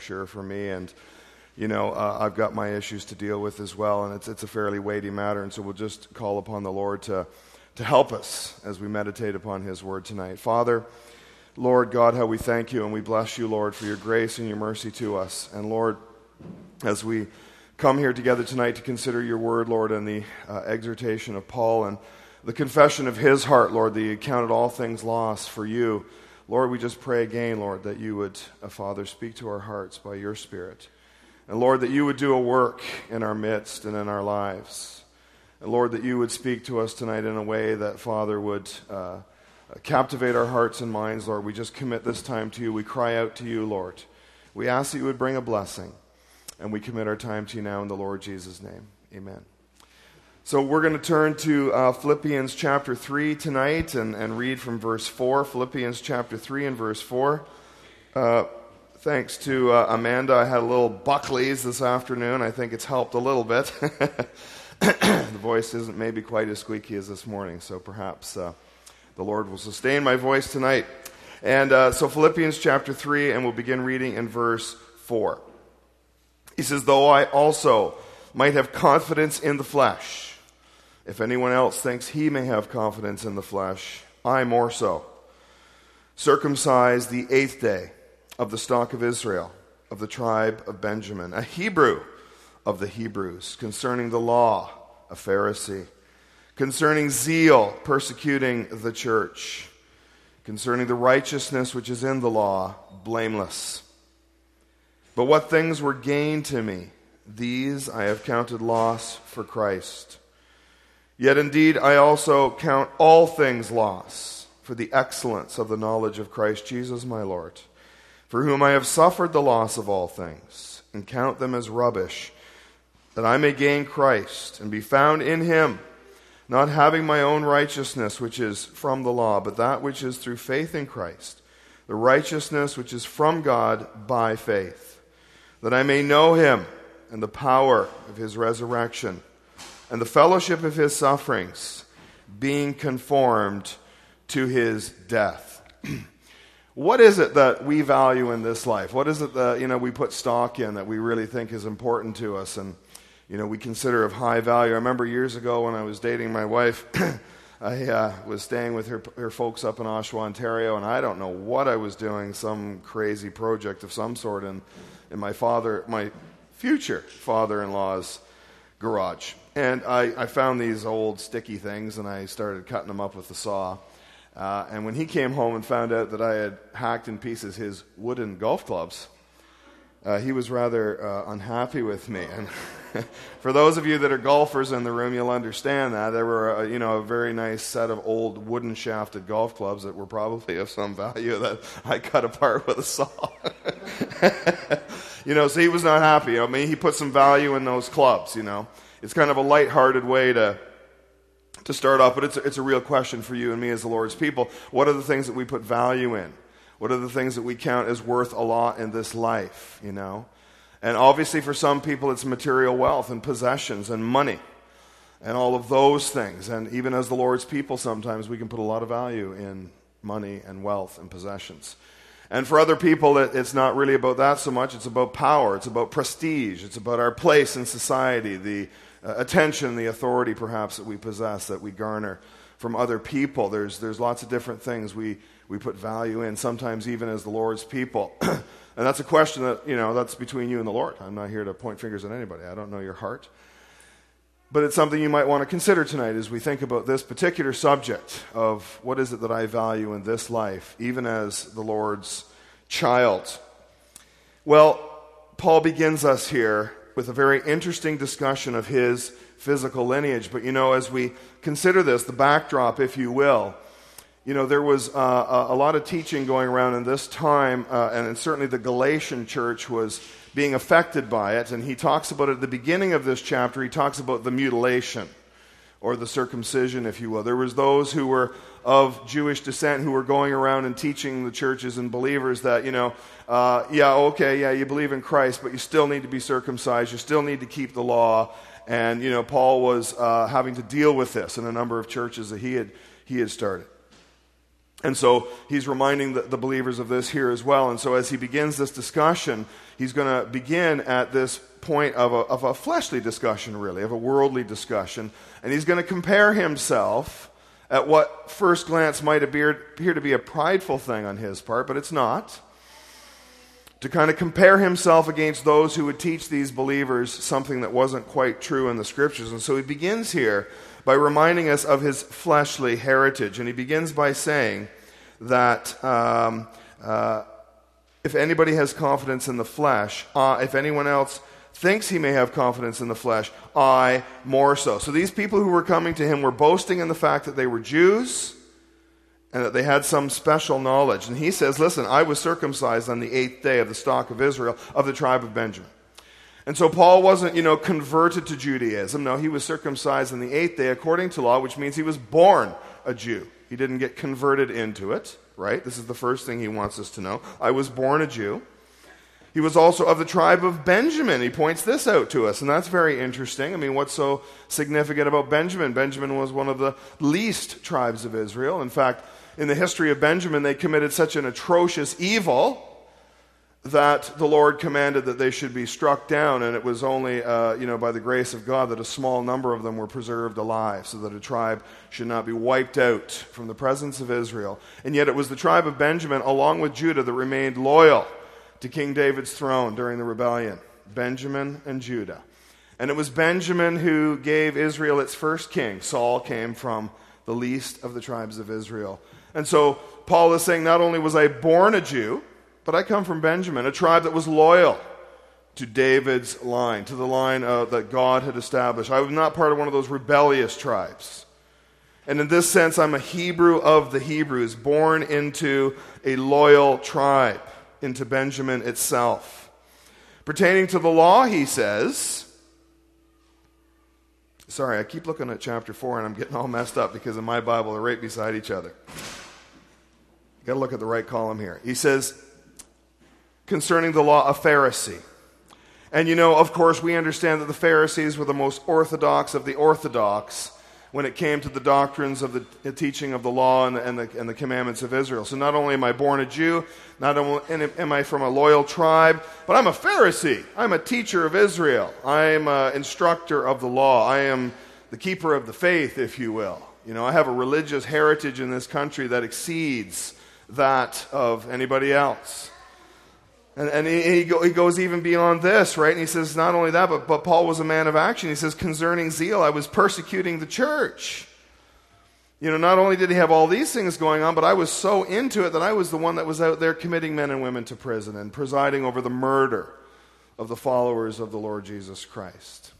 sure for me, and I've got my issues to deal with as well, and it's a fairly weighty matter, and so we'll just call upon the Lord to help us as we meditate upon His Word tonight. Father, Lord God, how we thank You and we bless You, Lord, for Your grace and Your mercy to us. And Lord, as we come here together tonight to consider Your Word, Lord, and the exhortation of Paul and the confession of his heart, Lord, that he counted all things lost for You, Lord, we just pray again, Lord, that You would, Father, speak to our hearts by Your Spirit. And Lord, that You would do a work in our midst and in our lives. And Lord, that You would speak to us tonight in a way that, Father, would captivate our hearts and minds, Lord. We just commit this time to You. We cry out to You, Lord. We ask that You would bring a blessing. And we commit our time to You now in the Lord Jesus' name. Amen. So we're going to turn to Philippians chapter 3 tonight and read from verse 4. Philippians chapter 3 and verse 4. Thanks to Amanda, I had a little Buckley's this afternoon. I think it's helped a little bit. The voice isn't maybe quite as squeaky as this morning, so perhaps the Lord will sustain my voice tonight. And so Philippians chapter 3, and we'll begin reading in verse 4. He says, "Though I also might have confidence in the flesh, if anyone else thinks he may have confidence in the flesh, I more so. Circumcised the 8th day, of the stock of Israel, of the tribe of Benjamin, a Hebrew of the Hebrews, concerning the law, a Pharisee, concerning zeal, persecuting the church, concerning the righteousness which is in the law, blameless. But what things were gain to me, these I have counted loss for Christ. Yet indeed I also count all things loss for the excellence of the knowledge of Christ Jesus my Lord, for whom I have suffered the loss of all things, and count them as rubbish, that I may gain Christ, and be found in Him, not having my own righteousness which is from the law, but that which is through faith in Christ, the righteousness which is from God by faith, that I may know Him, and the power of His resurrection, and the fellowship of His sufferings, being conformed to His death." What is it that we value in this life? What is it that we put stock in that we really think is important to us and we consider of high value? I remember years ago when I was dating my wife, I was staying with her folks up in Oshawa, Ontario, and I don't know what I was doing, some crazy project of some sort in my future father-in-law's garage. And I found these old sticky things, and I started cutting them up with the saw. And when he came home and found out that I had hacked in pieces his wooden golf clubs, he was rather unhappy with me. And for those of you that are golfers in the room, you'll understand that. There were a very nice set of old wooden shafted golf clubs that were probably of some value that I cut apart with a saw. So he was not happy. He put some value in those clubs, It's kind of a lighthearted way to start off, but it's a real question for you and me as the Lord's people. What are the things that we put value in? What are the things that we count as worth a lot in this life, And obviously for some people it's material wealth and possessions and money and all of those things. And even as the Lord's people, sometimes we can put a lot of value in money and wealth and possessions. And for other people, it's not really about that so much. It's about power. It's about prestige. It's about our place in society, the attention, the authority perhaps that we possess, that we garner from other people. There's lots of different things we put value in, sometimes even as the Lord's people. And that's a question that, that's between you and the Lord. I'm not here to point fingers at anybody. I don't know your heart. But it's something you might want to consider tonight as we think about this particular subject of what is it that I value in this life, even as the Lord's child. Well, Paul begins us here with a very interesting discussion of his physical lineage. But as we consider this, the backdrop, if you will, there was a lot of teaching going around in this time, and certainly the Galatian church was being affected by it. And he talks about it at the beginning of this chapter. He talks about the mutilation, or the circumcision, if you will. There was those who were of Jewish descent who were going around and teaching the churches and believers that, you believe in Christ, but you still need to be circumcised. You still need to keep the law. And, Paul was having to deal with this in a number of churches that he had started. And so he's reminding the believers of this here as well. And so as he begins this discussion, he's going to begin at this point of a fleshly discussion, really, of a worldly discussion. And he's going to compare himself at what first glance might appear to be a prideful thing on his part, but it's not. To kind of compare himself against those who would teach these believers something that wasn't quite true in the Scriptures. And so he begins here by reminding us of his fleshly heritage. And he begins by saying that if anybody has confidence in the flesh, if anyone else thinks he may have confidence in the flesh, I more so. So these people who were coming to him were boasting in the fact that they were Jews and that they had some special knowledge. And he says, listen, I was circumcised on the 8th day of the stock of Israel, of the tribe of Benjamin. And so Paul wasn't, converted to Judaism. No, he was circumcised on the 8th day according to law, which means he was born a Jew. He didn't get converted into it, right? This is the first thing he wants us to know. I was born a Jew. He was also of the tribe of Benjamin. He points this out to us, and that's very interesting. I mean, what's so significant about Benjamin? Benjamin was one of the least tribes of Israel. In fact, in the history of Benjamin, they committed such an atrocious evil that the Lord commanded that they should be struck down, and it was only, by the grace of God that a small number of them were preserved alive, so that a tribe should not be wiped out from the presence of Israel. And yet it was the tribe of Benjamin, along with Judah, that remained loyal to King David's throne during the rebellion. Benjamin and Judah. And it was Benjamin who gave Israel its first king. Saul came from the least of the tribes of Israel. And so Paul is saying, not only was I born a Jew, but I come from Benjamin, a tribe that was loyal to David's line, to the line that God had established. I was not part of one of those rebellious tribes. And in this sense, I'm a Hebrew of the Hebrews, born into a loyal tribe, into Benjamin itself. Pertaining to the law, he says, sorry, I keep looking at chapter 4 and I'm getting all messed up because in my Bible they're right beside each other. You've got to look at the right column here. He says, concerning the law, a Pharisee. And of course, we understand that the Pharisees were the most orthodox of the orthodox when it came to the doctrines of the teaching of the law and the commandments of Israel. So not only am I born a Jew, not only am I from a loyal tribe, but I'm a Pharisee. I'm a teacher of Israel. I'm an instructor of the law. I am the keeper of the faith, if you will. I have a religious heritage in this country that exceeds that of anybody else. And he goes even beyond this, right? And he says, not only that, but Paul was a man of action. He says, concerning zeal, I was persecuting the church. Not only did he have all these things going on, but I was so into it that I was the one that was out there committing men and women to prison and presiding over the murder of the followers of the Lord Jesus Christ.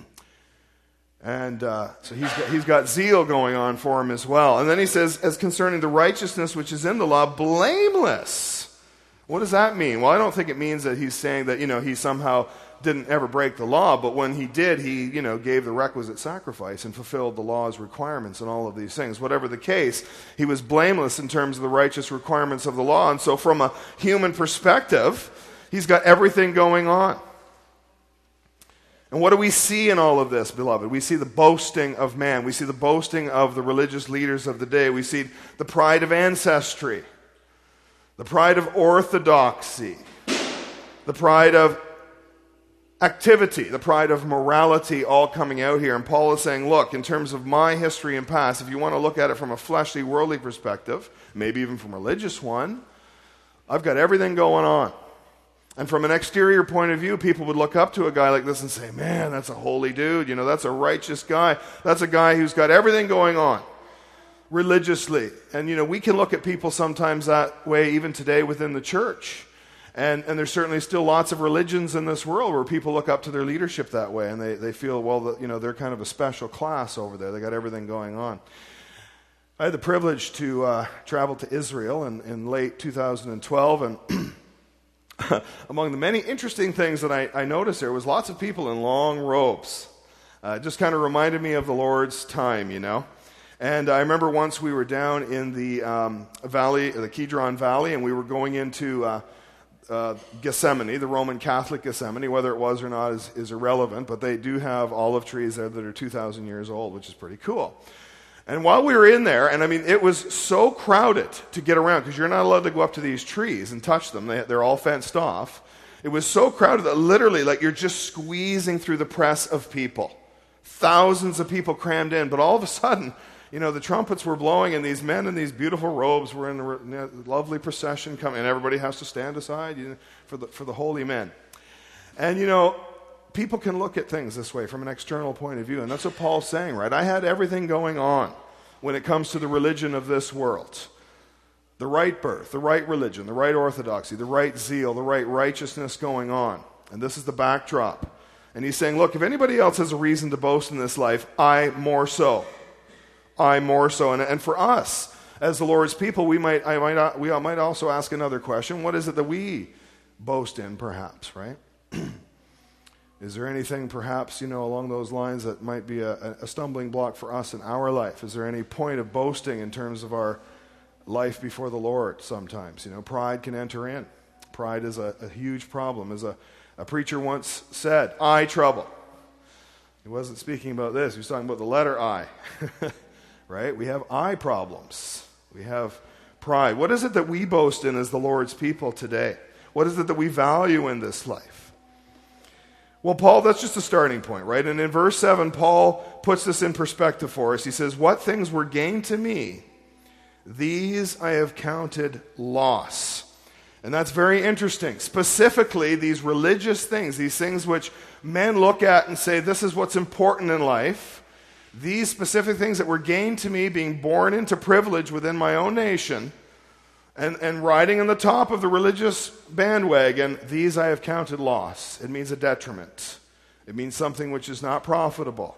And so he's got zeal going on for him as well. And then he says, as concerning the righteousness which is in the law, blameless. What does that mean? Well, I don't think it means that he's saying that, he somehow didn't ever break the law, but when he did, he, gave the requisite sacrifice and fulfilled the law's requirements and all of these things. Whatever the case, he was blameless in terms of the righteous requirements of the law. And so from a human perspective, he's got everything going on. And what do we see in all of this, beloved? We see the boasting of man. We see the boasting of the religious leaders of the day. We see the pride of ancestry. The pride of orthodoxy, the pride of activity, the pride of morality all coming out here. And Paul is saying, look, in terms of my history and past, if you want to look at it from a fleshly, worldly perspective, maybe even from a religious one, I've got everything going on. And from an exterior point of view, people would look up to a guy like this and say, man, that's a holy dude. That's a righteous guy. That's a guy who's got everything going on. Religiously. And, we can look at people sometimes that way even today within the church. And there's certainly still lots of religions in this world where people look up to their leadership that way. And they feel, well, they're kind of a special class over there. They got everything going on. I had the privilege to travel to Israel in late 2012. And among the many interesting things that I noticed there was lots of people in long robes. It just kind of reminded me of the Lord's time, And I remember once we were down in the valley, the Kidron Valley, and we were going into Gethsemane, the Roman Catholic Gethsemane. Whether it was or not is irrelevant, but they do have olive trees there that are 2,000 years old, which is pretty cool. And while we were in there, and I mean, it was so crowded to get around, because you're not allowed to go up to these trees and touch them. They're all fenced off. It was so crowded that literally, like, you're just squeezing through the press of people. Thousands of people crammed in. But all of a sudden, the trumpets were blowing, and these men in these beautiful robes were in a lovely procession coming, and everybody has to stand aside for the holy men. And, people can look at things this way from an external point of view, and that's what Paul's saying, right? I had everything going on when it comes to the religion of this world. The right birth, the right religion, the right orthodoxy, the right zeal, the right righteousness going on. And this is the backdrop. And he's saying, look, if anybody else has a reason to boast in this life, I more so. I more so. And for us, as the Lord's people, we might also ask another question. What is it that we boast in, perhaps, right? Is there anything, perhaps, along those lines that might be a stumbling block for us in our life? Is there any point of boasting in terms of our life before the Lord sometimes? Pride can enter in. Pride is a huge problem. As a preacher once said, eye trouble. He wasn't speaking about this. He was talking about the letter I. Right? We have eye problems. We have pride. What is it that we boast in as the Lord's people today? What is it that we value in this life? Well, Paul, that's just a starting point, right? And in verse 7, Paul puts this in perspective for us. He says, what things were gained to me, these I have counted loss. And that's very interesting. Specifically, these religious things, these things which men look at and say, this is what's important in life. These specific things that were gained to me, being born into privilege within my own nation, and riding on the top of the religious bandwagon, these I have counted loss. It means a detriment. It means something which is not profitable.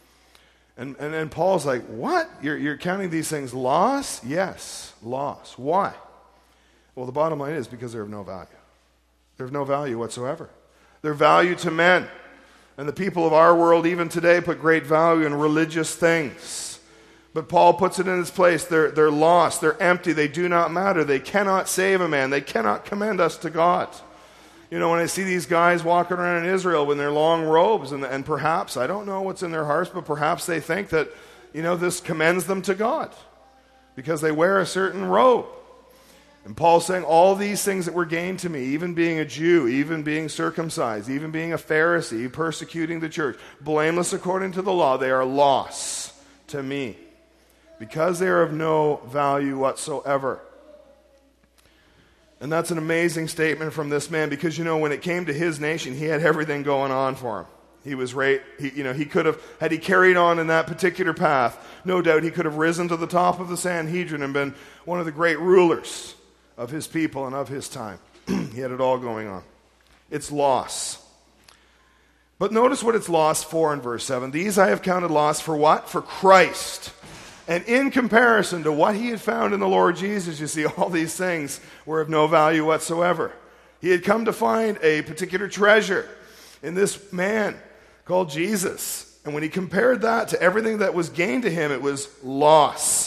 And Paul's like, what? You're counting these things loss? Yes, loss. Why? Well, the bottom line is because they're of no value. They're of no value whatsoever. They're value to men. And the people of our world, even today, put great value in religious things. But Paul puts it in its place. They're lost. They're empty. They do not matter. They cannot save a man. They cannot commend us to God. When I see these guys walking around in Israel with their long robes, and perhaps, I don't know what's in their hearts, but perhaps they think that, this commends them to God because they wear a certain robe. And Paul's saying all these things that were gained to me, even being a Jew, even being circumcised, even being a Pharisee, persecuting the church, blameless according to the law, they are loss to me. Because they are of no value whatsoever. And that's an amazing statement from this man, because, when it came to his nation, he had everything going on for him. He was he could have, had he carried on in that particular path, no doubt he could have risen to the top of the Sanhedrin and been one of the great rulers of his people and of his time. He had it all going on. It's loss. But notice what it's loss for in verse 7. These I have counted loss for what? For Christ. And in comparison to what he had found in the Lord Jesus, you see, all these things were of no value whatsoever. He had come to find a particular treasure in this man called Jesus. And when he compared that to everything that was gained to him, it was loss.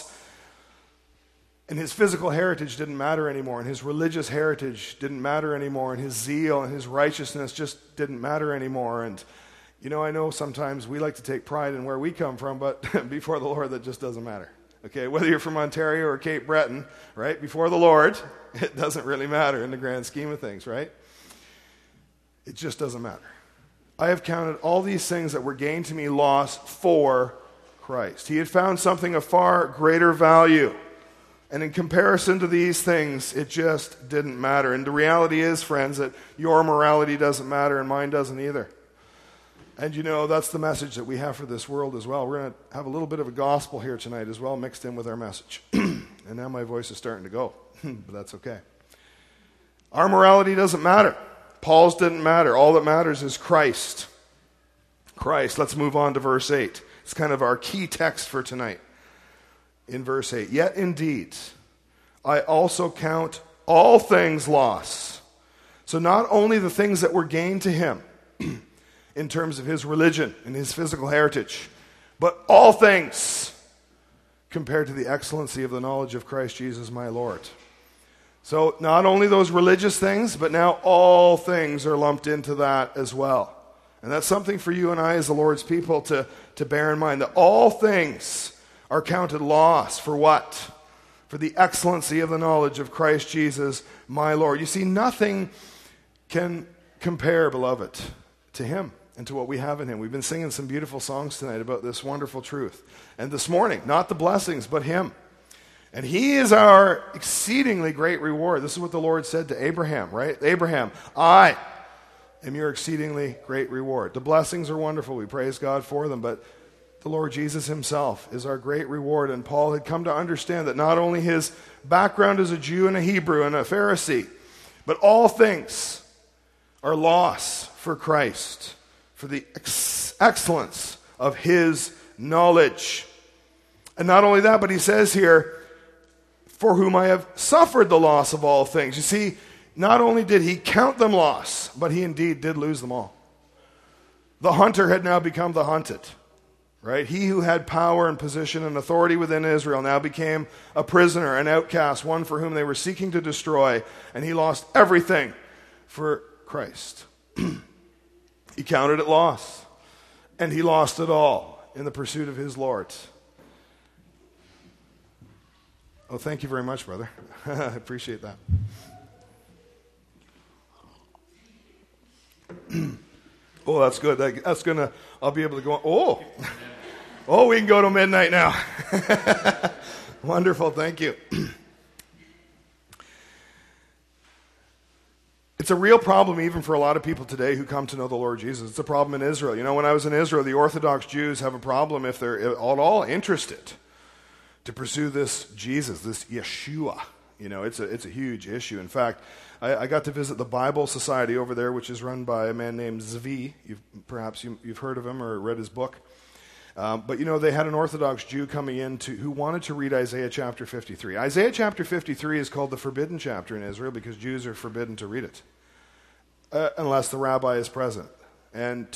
And his physical heritage didn't matter anymore, and his religious heritage didn't matter anymore, and his zeal and his righteousness just didn't matter anymore. And I know sometimes we like to take pride in where we come from, but before the Lord, that just doesn't matter. Okay, whether you're from Ontario or Cape Breton, right? Before the Lord, it doesn't really matter in the grand scheme of things, right? It just doesn't matter. I have counted all these things that were gained to me loss for Christ. He had found something of far greater value. And in comparison to these things, it just didn't matter. And the reality is, friends, that your morality doesn't matter and mine doesn't either. And that's the message that we have for this world as well. We're going to have a little bit of a gospel here tonight as well, mixed in with our message. And now my voice is starting to go, but that's okay. Our morality doesn't matter. Paul's didn't matter. All that matters is Christ. Christ. Let's move on to verse 8. It's kind of our key text for tonight. In verse 8, yet indeed, I also count all things loss. So not only the things that were gained to him, in terms of his religion and his physical heritage, but all things compared to the excellency of the knowledge of Christ Jesus my Lord. So not only those religious things, but now all things are lumped into that as well. And that's something for you and I as the Lord's people to bear in mind, that all things are counted loss for what? For the excellency of the knowledge of Christ Jesus, my Lord. You see, nothing can compare, beloved, to him and to what we have in him. We've been singing some beautiful songs tonight about this wonderful truth. And this morning, not the blessings, but him. And he is our exceedingly great reward. This is what the Lord said to Abraham, right? Abraham, I am your exceedingly great reward. The blessings are wonderful. We praise God for them, but the Lord Jesus himself is our great reward. And Paul had come to understand that not only his background as a Jew and a Hebrew and a Pharisee, but all things are loss for Christ, for the excellence of his knowledge. And not only that, but he says here, for whom I have suffered the loss of all things. You see, not only did he count them loss, but he indeed did lose them all. The hunter had now become the hunted. Right? He who had power and position and authority within Israel now became a prisoner, an outcast, one for whom they were seeking to destroy, and he lost everything for Christ. He counted it loss, and he lost it all in the pursuit of his Lord. Oh, thank you very much, brother. I appreciate that. Oh, that's good. That's gonna. I'll be able to go on. Oh, we can go to midnight now. Wonderful, thank you. It's a real problem even for a lot of people today who come to know the Lord Jesus. It's a problem in Israel. You know, when I was in Israel, the Orthodox Jews have a problem if they're at all interested to pursue this Jesus, this Yeshua. You know, it's a huge issue. In fact, I got to visit the Bible Society over there, which is run by a man named Zvi. Perhaps you've heard of him or read his book. But, you know, they had an Orthodox Jew coming in who wanted to read Isaiah chapter 53. Isaiah chapter 53 is called the forbidden chapter in Israel because Jews are forbidden to read it unless the rabbi is present. And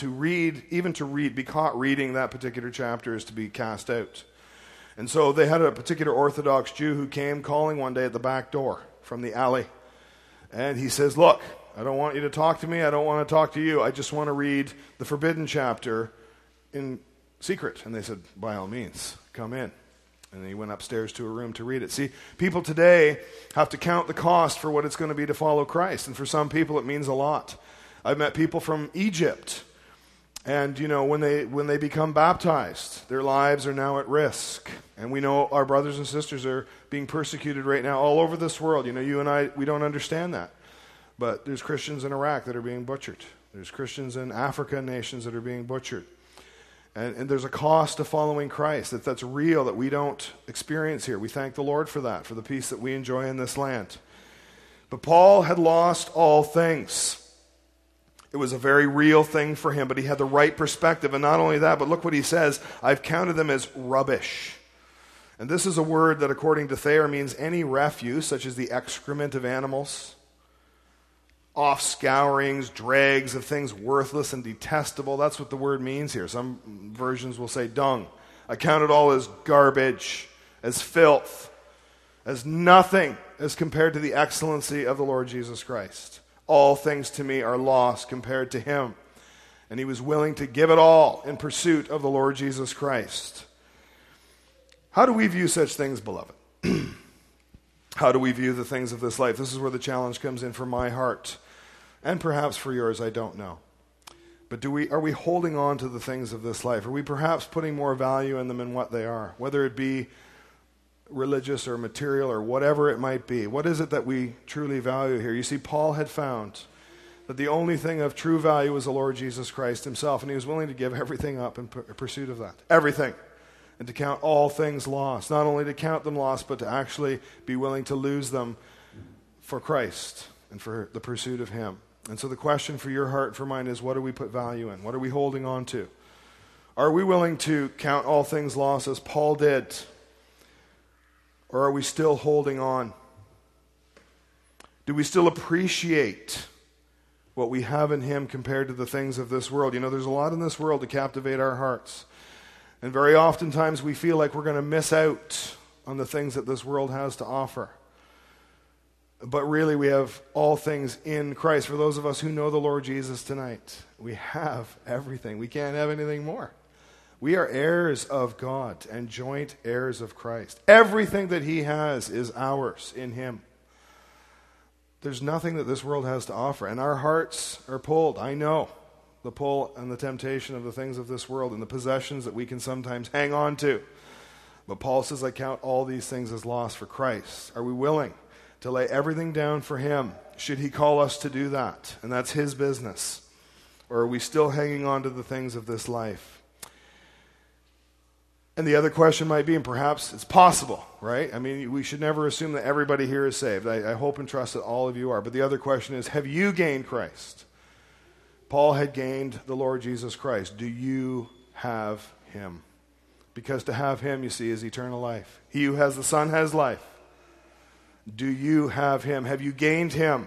be caught reading that particular chapter is to be cast out. And so they had a particular Orthodox Jew who came calling one day at the back door from the alley. And he says, look, I don't want you to talk to me. I don't want to talk to you. I just want to read the forbidden chapter in secret. And they said, by all means, come in. And he went upstairs to a room to read it. See, people today have to count the cost for what it's going to be to follow Christ. And for some people, it means a lot. I've met people from Egypt. And, you know, when they become baptized, their lives are now at risk. And we know our brothers and sisters are being persecuted right now all over this world. You know, you and I, we don't understand that. But there's Christians in Iraq that are being butchered. There's Christians in African nations that are being butchered. And there's a cost to following Christ that's real that we don't experience here. We thank the Lord for that, for the peace that we enjoy in this land. But Paul had lost all things. It was a very real thing for him, but he had the right perspective. And not only that, but look what he says, I've counted them as rubbish. And this is a word that, according to Thayer, means any refuse, such as the excrement of animals, off-scourings, dregs of things worthless and detestable. That's what the word means here. Some versions will say dung. I count it all as garbage, as filth, as nothing as compared to the excellency of the Lord Jesus Christ. All things to me are lost compared to him. And he was willing to give it all in pursuit of the Lord Jesus Christ. How do we view such things, beloved? How do we view the things of this life? This is where the challenge comes in for my heart. And perhaps for yours, I don't know. But are we holding on to the things of this life? Are we perhaps putting more value in them than what they are? Whether it be religious or material or whatever it might be. What is it that we truly value here? You see, Paul had found that the only thing of true value was the Lord Jesus Christ himself, and he was willing to give everything up in pursuit of that. Everything. And to count all things lost. Not only to count them lost, but to actually be willing to lose them for Christ and for the pursuit of him. And so the question for your heart and for mine is, what do we put value in? What are we holding on to? Are we willing to count all things lost as Paul did? Or are we still holding on? Do we still appreciate what we have in him compared to the things of this world? You know, there's a lot in this world to captivate our hearts. And very oftentimes we feel like we're going to miss out on the things that this world has to offer. But really we have all things in Christ. For those of us who know the Lord Jesus tonight, we have everything. We can't have anything more. We are heirs of God and joint heirs of Christ. Everything that he has is ours in him. There's nothing that this world has to offer. And our hearts are pulled. I know the pull and the temptation of the things of this world and the possessions that we can sometimes hang on to. But Paul says, I count all these things as loss for Christ. Are we willing to lay everything down for him? Should he call us to do that? And that's his business. Or are we still hanging on to the things of this life? And the other question might be, and perhaps it's possible, right? I mean, we should never assume that everybody here is saved. I hope and trust that all of you are. But the other question is, have you gained Christ? Paul had gained the Lord Jesus Christ. Do you have him? Because to have him, you see, is eternal life. He who has the Son has life. Do you have him? Have you gained him?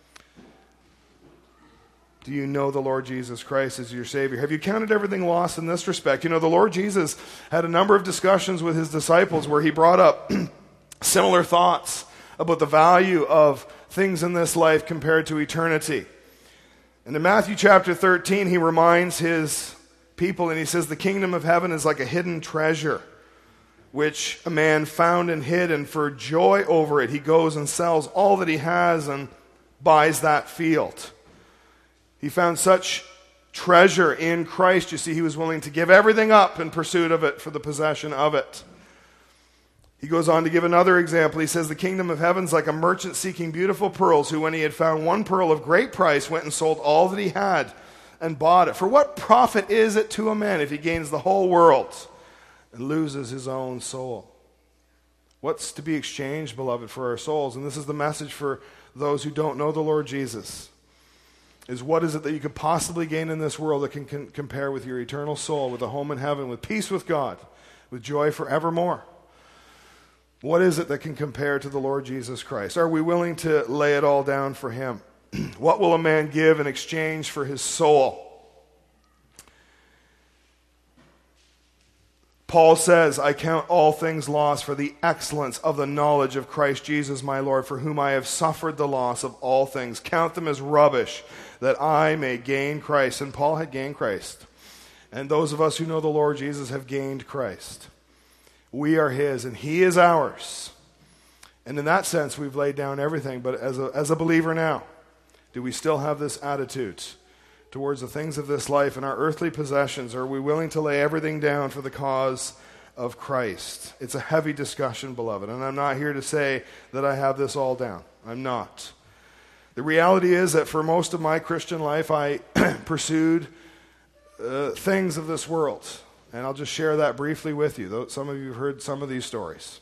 Do you know the Lord Jesus Christ as your Savior? Have you counted everything lost in this respect? You know, the Lord Jesus had a number of discussions with his disciples where he brought up similar thoughts about the value of things in this life compared to eternity. And in Matthew chapter 13, he reminds his people, and he says, the kingdom of heaven is like a hidden treasure, which a man found and hid, and for joy over it, he goes and sells all that he has and buys that field. He found such treasure in Christ, you see, he was willing to give everything up in pursuit of it for the possession of it. He goes on to give another example. He says, the kingdom of heaven is like a merchant seeking beautiful pearls, who when he had found one pearl of great price, went and sold all that he had and bought it. For what profit is it to a man if he gains the whole world and loses his own soul? What's to be exchanged, beloved, for our souls? And this is the message for those who don't know the Lord Jesus. Is what is it that you could possibly gain in this world that can compare with your eternal soul, with a home in heaven, with peace with God, with joy forevermore? What is it that can compare to the Lord Jesus Christ? Are we willing to lay it all down for him? What will a man give in exchange for his soul? Paul says, I count all things lost for the excellence of the knowledge of Christ Jesus my Lord, for whom I have suffered the loss of all things. Count them as rubbish, that I may gain Christ. And Paul had gained Christ. And those of us who know the Lord Jesus have gained Christ. We are his, and he is ours. And in that sense, we've laid down everything. But as a believer now, do we still have this attitude towards the things of this life and our earthly possessions? Are we willing to lay everything down for the cause of Christ? It's a heavy discussion, beloved, and I'm not here to say that I have this all down. I'm not. The reality is that for most of my Christian life, I pursued things of this world, and I'll just share that briefly with you, though some of you have heard some of these stories.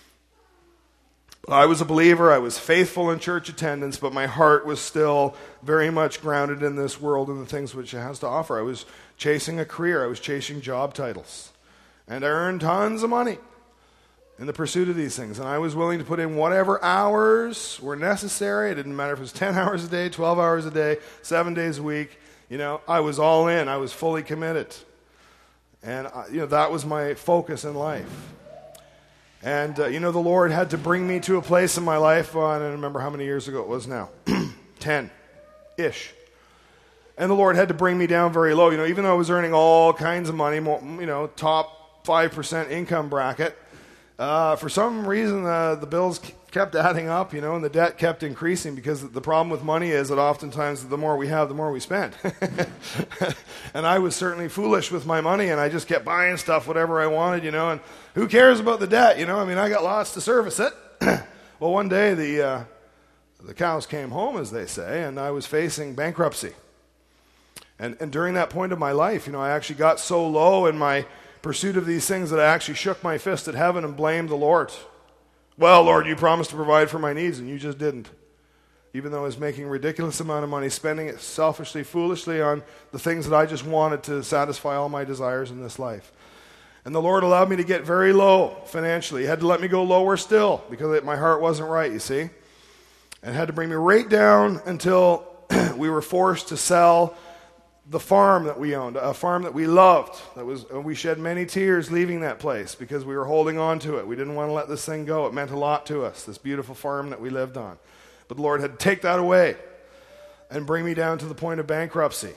I was a believer, I was faithful in church attendance, but my heart was still very much grounded in this world and the things which it has to offer. I was chasing a career, I was chasing job titles, and I earned tons of money in the pursuit of these things, and I was willing to put in whatever hours were necessary. It didn't matter if it was 10 hours a day, 12 hours a day, 7 days a week. You know, I was all in, I was fully committed, and that was my focus in life. And, the Lord had to bring me to a place in my life, I don't remember how many years ago it was now, 10-ish. And the Lord had to bring me down very low. Even though I was earning all kinds of money, top 5% income bracket, for some reason the bills kept adding up, and the debt kept increasing, because the problem with money is that oftentimes the more we have, the more we spend. And I was certainly foolish with my money, and I just kept buying stuff, whatever I wanted, and who cares about the debt, I got lots to service it. Well, one day the cows came home, as they say, and I was facing bankruptcy. And during that point of my life, I actually got so low in my pursuit of these things that I actually shook my fist at heaven and blamed the Lord. Well, Lord, you promised to provide for my needs, and you just didn't. Even though I was making a ridiculous amount of money, spending it selfishly, foolishly on the things that I just wanted to satisfy all my desires in this life. And the Lord allowed me to get very low financially. He had to let me go lower still, because my heart wasn't right, you see. And had to bring me right down until we were forced to sell the farm that we owned, a farm that we loved. We shed many tears leaving that place because we were holding on to it. We didn't want to let this thing go. It meant a lot to us, this beautiful farm that we lived on. But the Lord had to take that away and bring me down to the point of bankruptcy.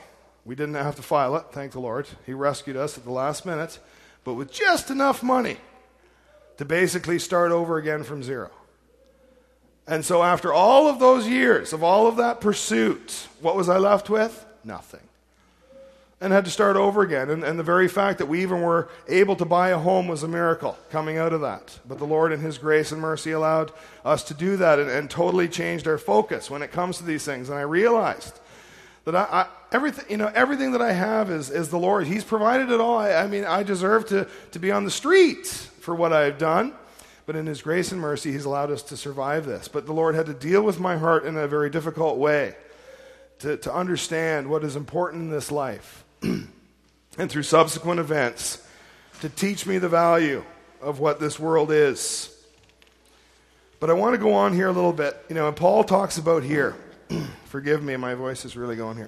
We didn't have to file it, thank the Lord. He rescued us at the last minute, but with just enough money to basically start over again from zero. And so after all of those years of all of that pursuit, what was I left with? Nothing. And had to start over again. And the very fact that we even were able to buy a home was a miracle coming out of that. But the Lord in His grace and mercy allowed us to do that and totally changed our focus when it comes to these things. And I realized that everything that I have is the Lord. He's provided it all. I deserve to be on the street for what I've done. But in His grace and mercy, He's allowed us to survive this. But the Lord had to deal with my heart in a very difficult way to understand what is important in this life. And through subsequent events, to teach me the value of what this world is. But I want to go on here a little bit. And Paul talks about here. Forgive me, my voice is really going here.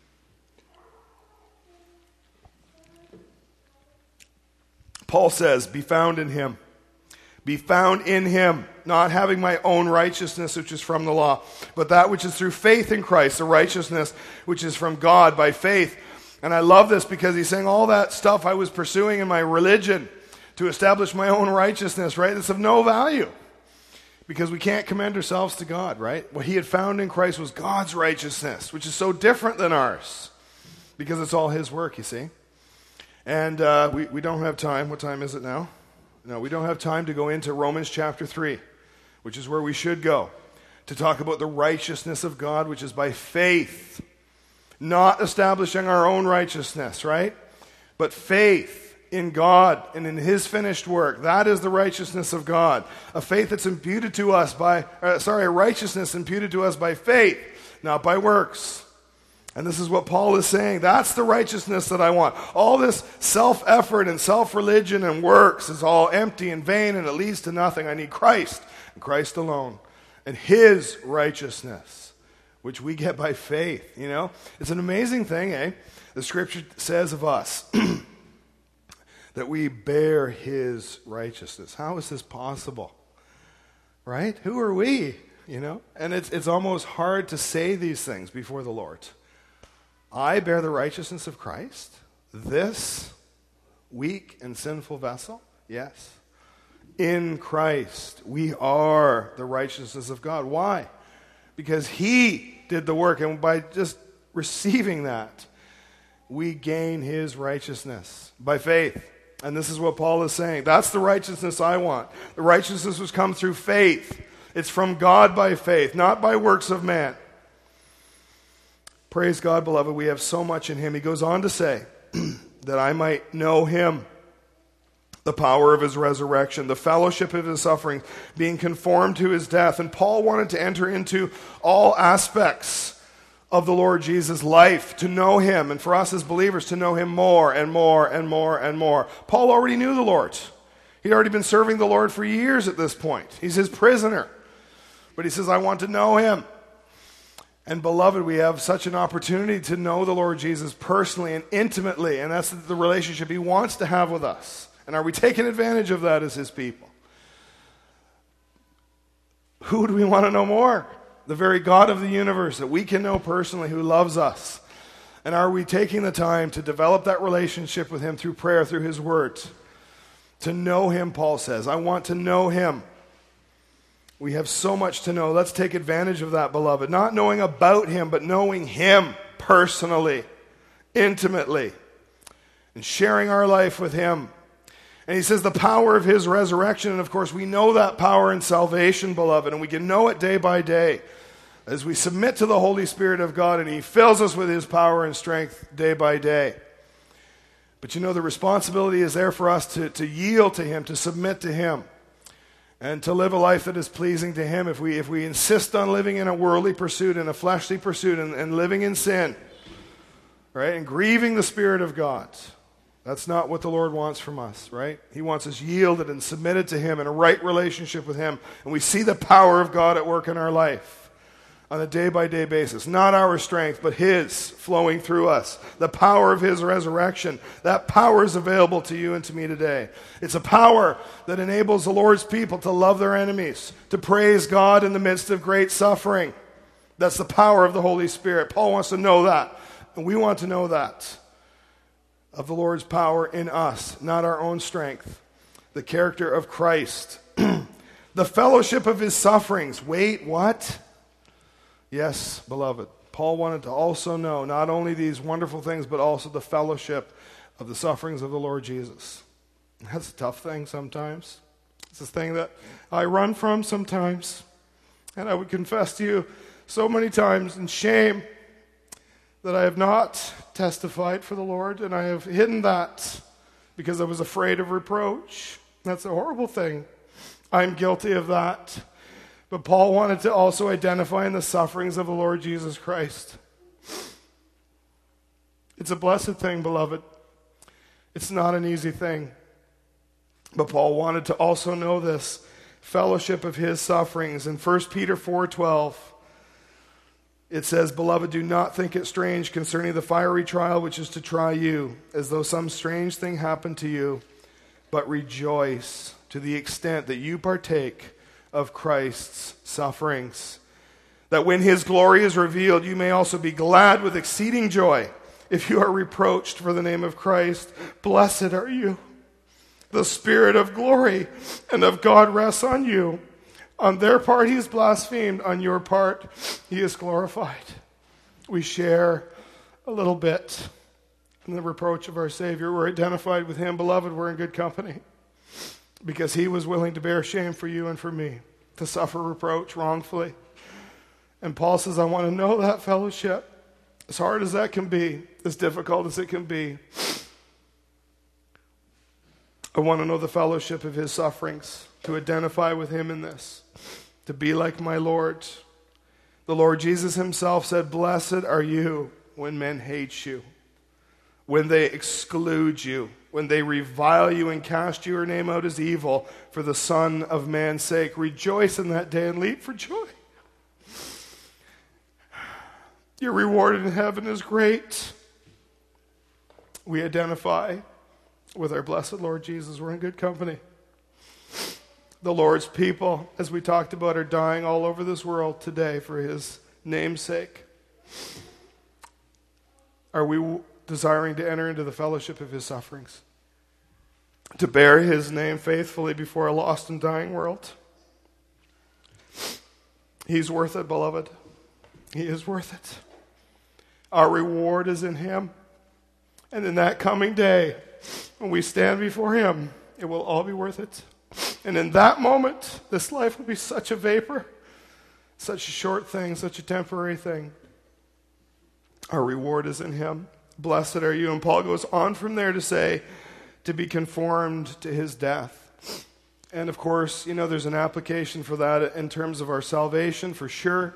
Paul says, be found in Him. Be found in Him, not having my own righteousness, which is from the law, but that which is through faith in Christ, the righteousness which is from God by faith. And I love this because he's saying all that stuff I was pursuing in my religion to establish my own righteousness, right? It's of no value because we can't commend ourselves to God, right? What He had found in Christ was God's righteousness, which is so different than ours because it's all His work, you see. And we don't have time. What time is it now? No, we don't have time to go into Romans chapter 3, which is where we should go, to talk about the righteousness of God, which is by faith. Not establishing our own righteousness, right? But faith in God and in His finished work. That is the righteousness of God. A faith that's imputed to us a righteousness imputed to us by faith, not by works. And this is what Paul is saying. That's the righteousness that I want. All this self-effort and self-religion and works is all empty and vain and it leads to nothing. I need Christ and Christ alone and His righteousness, which we get by faith, It's an amazing thing, eh? The Scripture says of us that we bear His righteousness. How is this possible? Right? Who are we? And it's almost hard to say these things before the Lord. I bear the righteousness of Christ? This weak and sinful vessel? Yes. In Christ, we are the righteousness of God. Why? Because He did the work, and by just receiving that, we gain His righteousness by faith. And this is what Paul is saying. That's the righteousness I want. The righteousness was come through faith. It's from God by faith, not by works of man. Praise God, beloved. We have so much in Him. He goes on to say, that I might know Him, the power of His resurrection, the fellowship of His sufferings, being conformed to His death. And Paul wanted to enter into all aspects of the Lord Jesus' life, to know Him, and for us as believers to know Him more and more and more and more. Paul already knew the Lord. He'd already been serving the Lord for years at this point. He's His prisoner. But he says, I want to know Him. And beloved, we have such an opportunity to know the Lord Jesus personally and intimately, and that's the relationship He wants to have with us. And are we taking advantage of that as His people? Who do we want to know more? The very God of the universe that we can know personally, who loves us. And are we taking the time to develop that relationship with Him through prayer, through His Word? To know Him, Paul says. I want to know Him. We have so much to know. Let's take advantage of that, beloved. Not knowing about Him, but knowing Him personally, intimately, and sharing our life with Him. And he says the power of His resurrection, and of course we know that power in salvation, beloved, and we can know it day by day as we submit to the Holy Spirit of God, and He fills us with His power and strength day by day. But the responsibility is there for us to yield to Him, to submit to Him, and to live a life that is pleasing to Him. If we insist on living in a worldly pursuit, in a fleshly pursuit, and living in sin, right, and grieving the Spirit of God, that's not what the Lord wants from us, right? He wants us yielded and submitted to Him in a right relationship with Him. And we see the power of God at work in our life on a day-by-day basis. Not our strength, but His flowing through us. The power of His resurrection. That power is available to you and to me today. It's a power that enables the Lord's people to love their enemies, to praise God in the midst of great suffering. That's the power of the Holy Spirit. Paul wants to know that And we want to know that, of the Lord's power in us, not our own strength. The character of Christ. The fellowship of his sufferings. Wait, what? Yes, beloved. Paul wanted to also know not only these wonderful things, but also the fellowship of the sufferings of the Lord Jesus. That's a tough thing sometimes. It's a thing that I run from sometimes. And I would confess to you so many times in shame that I have not testified for the Lord, and I have hidden that because I was afraid of reproach. That's a horrible thing. I'm guilty of that. But Paul wanted to also identify in the sufferings of the Lord Jesus Christ. It's a blessed thing, beloved. It's not an easy thing. But Paul wanted to also know this fellowship of his sufferings. In 1 Peter 4:12, it says, "Beloved, do not think it strange concerning the fiery trial which is to try you, as though some strange thing happened to you, but rejoice to the extent that you partake of Christ's sufferings, that when his glory is revealed, you may also be glad with exceeding joy. If you are reproached for the name of Christ, blessed are you. The Spirit of glory and of God rests on you. On their part he is blasphemed, on your part he is glorified." We share a little bit in the reproach of our Savior. We're identified with him. Beloved, we're in good company because he was willing to bear shame for you and for me, to suffer reproach wrongfully. And Paul says, I want to know that fellowship, as hard as that can be, as difficult as it can be. I want to know the fellowship of his sufferings, to identify with him in this, to be like my Lord. The Lord Jesus himself said, "Blessed are you when men hate you, when they exclude you, when they revile you and cast your name out as evil for the Son of Man's sake. Rejoice in that day and leap for joy. Your reward in heaven is great." We identify with our blessed Lord Jesus. We're in good company. The Lord's people, as we talked about, are dying all over this world today for his name's sake. Are we desiring to enter into the fellowship of his sufferings, to bear his name faithfully before a lost and dying world? He's worth it, beloved. He is worth it. Our reward is in him. And in that coming day, when we stand before him, it will all be worth it. And in that moment, this life will be such a vapor, such a short thing, such a temporary thing. Our reward is in him. Blessed are you. And Paul goes on from there to say, to be conformed to his death. And of course, there's an application for that in terms of our salvation, for sure.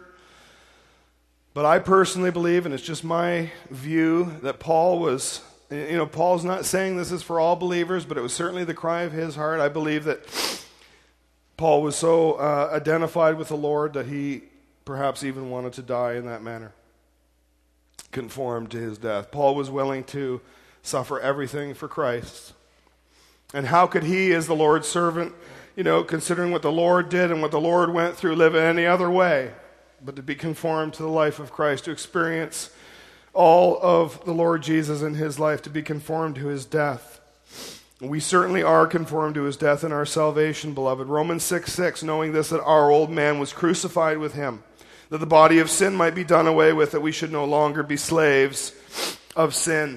But I personally believe, and it's just my view, that Paul was, Paul's not saying this is for all believers, but it was certainly the cry of his heart. I believe that Paul was so identified with the Lord that he perhaps even wanted to die in that manner, conformed to his death. Paul was willing to suffer everything for Christ. And how could he, as the Lord's servant, considering what the Lord did and what the Lord went through, live in any other way but to be conformed to the life of Christ, to experience all of the Lord Jesus in his life, to be conformed to his death. We certainly are conformed to his death in our salvation, beloved. Romans 6:6, knowing this, that our old man was crucified with him, that the body of sin might be done away with, that we should no longer be slaves of sin.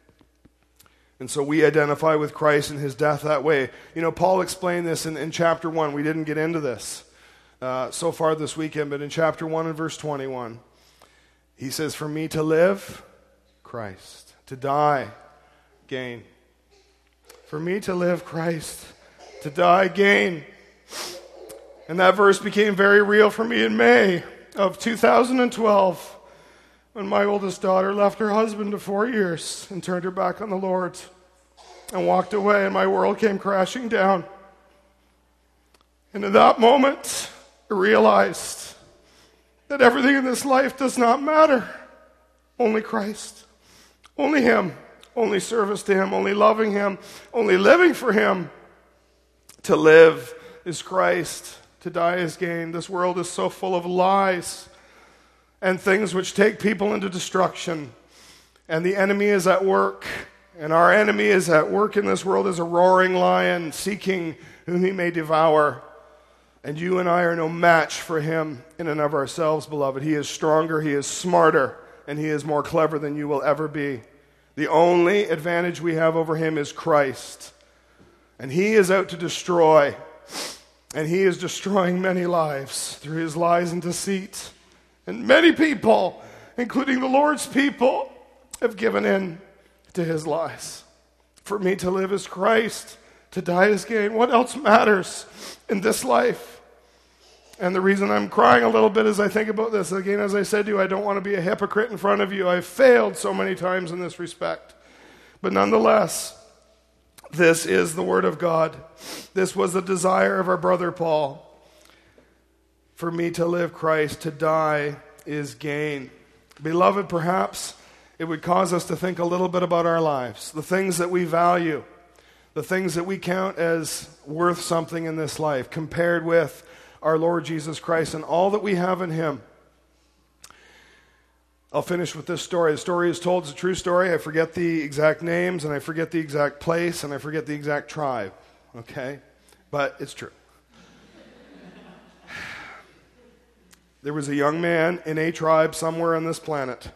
And so we identify with Christ in his death that way. Paul explained this in chapter 1. We didn't get into this so far this weekend, but in chapter 1 and verse 21, he says, "For me to live, Christ. To die, gain." For me to live, Christ. To die, gain. And that verse became very real for me in May of 2012, when my oldest daughter left her husband of 4 years and turned her back on the Lord and walked away, and my world came crashing down. And in that moment, I realized that everything in this life does not matter. Only Christ. Only him. Only service to him. Only loving him. Only living for him. To live is Christ. To die is gain. This world is so full of lies and things which take people into destruction. And the enemy is at work. And our enemy is at work in this world as a roaring lion, seeking whom he may devour. And you and I are no match for him in and of ourselves, beloved. He is stronger, he is smarter, and he is more clever than you will ever be. The only advantage we have over him is Christ. And he is out to destroy. And he is destroying many lives through his lies and deceit. And many people, including the Lord's people, have given in to his lies. For me to live is Christ, to die is gain. What else matters in this life? And the reason I'm crying a little bit as I think about this, again, as I said to you, I don't want to be a hypocrite in front of you. I've failed so many times in this respect. But nonetheless, this is the Word of God. This was the desire of our brother Paul. For me to live Christ, to die is gain. Beloved, perhaps it would cause us to think a little bit about our lives, the things that we value, the things that we count as worth something in this life, compared with our Lord Jesus Christ and all that we have in him. I'll finish with this story. The story is told, it's a true story. I forget the exact names, and I forget the exact place, and I forget the exact tribe. Okay? But it's true. There was a young man in a tribe somewhere on this planet.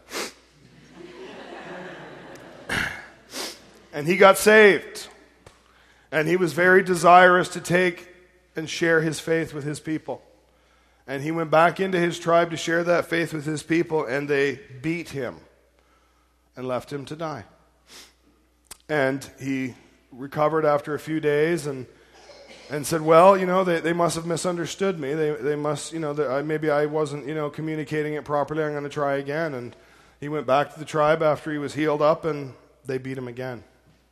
And he got saved. And he was very desirous to take and share his faith with his people. And he went back into his tribe to share that faith with his people, and they beat him and left him to die. And he recovered after a few days and said, well, they must have misunderstood me. They must, maybe I wasn't, communicating it properly. I'm going to try again. And he went back to the tribe after he was healed up, and they beat him again.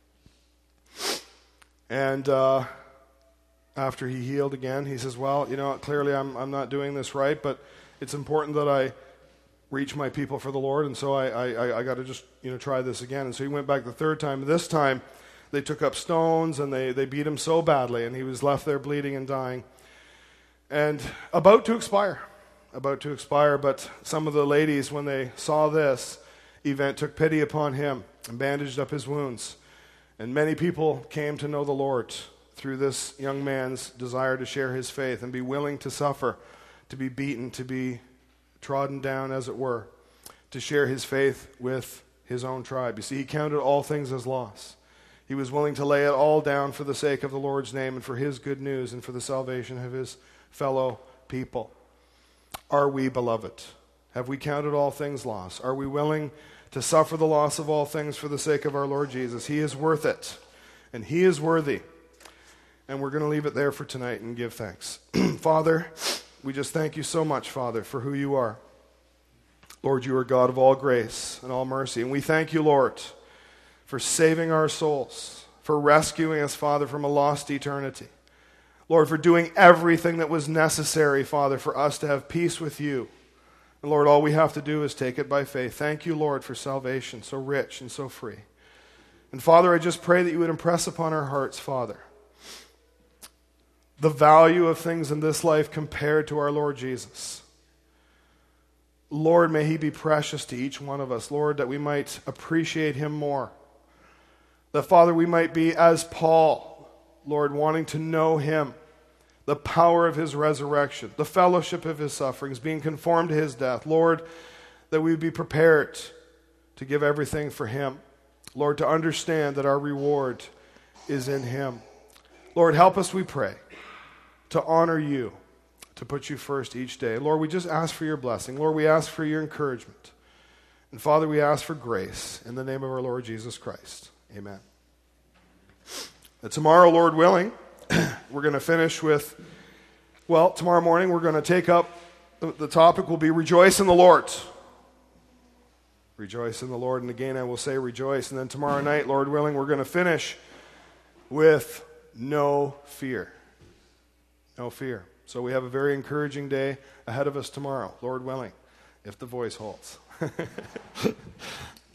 And after he healed again, he says, well, clearly I'm not doing this right, but it's important that I reach my people for the Lord, and so I got to just, try this again. And so he went back the third time. This time, they took up stones, and they beat him so badly, and he was left there bleeding and dying. And about to expire, but some of the ladies, when they saw this event, took pity upon him and bandaged up his wounds. And many people came to know the Lord through this young man's desire to share his faith and be willing to suffer, to be beaten, to be trodden down, as it were, to share his faith with his own tribe. You see, he counted all things as loss. He was willing to lay it all down for the sake of the Lord's name and for his good news and for the salvation of his fellow people. Are we, beloved? Have we counted all things loss? Are we willing to suffer the loss of all things for the sake of our Lord Jesus? He is worth it, and he is worthy. And we're going to leave it there for tonight and give thanks. Father, we just thank you so much, Father, for who you are. Lord, you are God of all grace and all mercy. And we thank you, Lord, for saving our souls, for rescuing us, Father, from a lost eternity. Lord, for doing everything that was necessary, Father, for us to have peace with you. And Lord, all we have to do is take it by faith. Thank you, Lord, for salvation, so rich and so free. And Father, I just pray that you would impress upon our hearts, Father, the value of things in this life compared to our Lord Jesus. Lord, may he be precious to each one of us. Lord, that we might appreciate him more. That, Father, we might be as Paul, Lord, wanting to know him, the power of his resurrection, the fellowship of his sufferings, being conformed to his death. Lord, that we would be prepared to give everything for him. Lord, to understand that our reward is in him. Lord, help us, we pray, to honor you, to put you first each day. Lord, we just ask for your blessing. Lord, we ask for your encouragement. And Father, we ask for grace in the name of our Lord Jesus Christ. Amen. And tomorrow, Lord willing, we're going to finish with, tomorrow morning we're going to take up, the topic will be rejoice in the Lord. Rejoice in the Lord. And again, I will say rejoice. And then tomorrow night, Lord willing, we're going to finish with no fear. No fear. So we have a very encouraging day ahead of us tomorrow, Lord willing, if the voice holds.